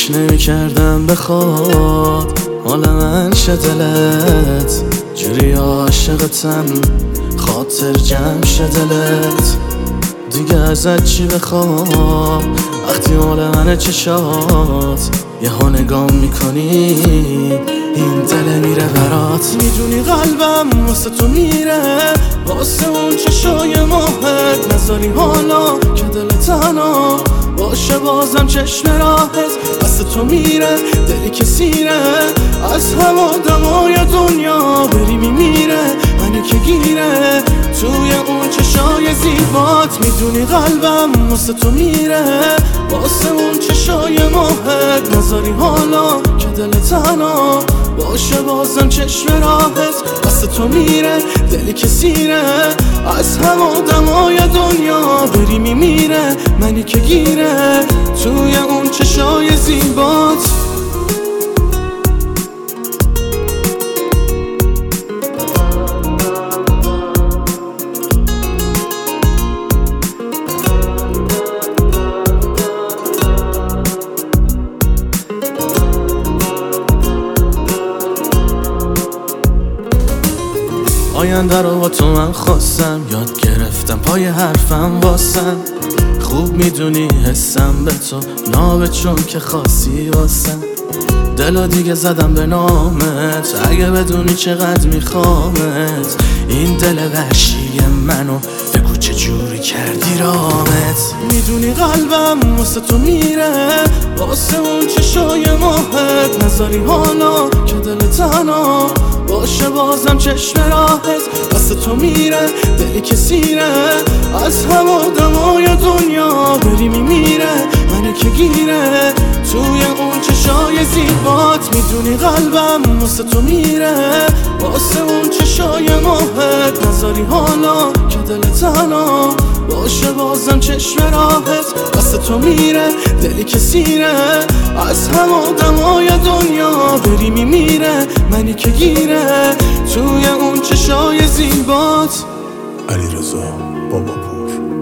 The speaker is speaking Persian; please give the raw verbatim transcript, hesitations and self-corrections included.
فکر نمی کردم بخواد حال من شه دلت، جوری عاشقتم خاطر جمع شه دلت. دیگه ازت چی بخوام وقتی مال منه چشات، یه ها نگام میکنی این دل میره برات. میدونی قلبم واسه تو میره، واسه اون چشای ماهت نذاری حالا که دل تنها باشه بازم چشم راهت واسه تو میره. دلی که سیره از هم آدمای دنیا بری میمیره، منو که گیره توی اون چشای زیبات. میدونی قلبم واسه تو میره، واسه اون چشای ماهت نذاری حالا که دل تنها باشه بازم چشم راهت واسه تو میره. دلی که سیره از هم آدمای دنیا بری میمیره، منی که گیره توی اون چشای زیبات. آینده رو با تو من خواستم، یاد گرفتم پای حرفم واسم. خوب میدونی حسم به تو نابه چون که خاصی واسم. دلا دیگه زدم به نامت، اگه بدونی چقدر میخوامت. این دل وحشی منو بگو چه جوری کردی رامت. میدونی قلبم واسه تو میره، واسه اون چشای ماهت نذاری حالا که دل تنها باشه بازم چشم راهت واسه تو میره. دلی که سیره از هم آدمای دنیا بری میمیره، منو که گیره توی اون چشای زیبات. میدونی قلبم واسه تو میره، واسه اون چشای ماهت نذاری حالا که دل تنها باشه بازم چشم راهت واسه تو میره. دلی که سیره از هم آدمای دنیا بری میمیره، منی که گیره توی اون چشای زیبات. علیرضا باباپور.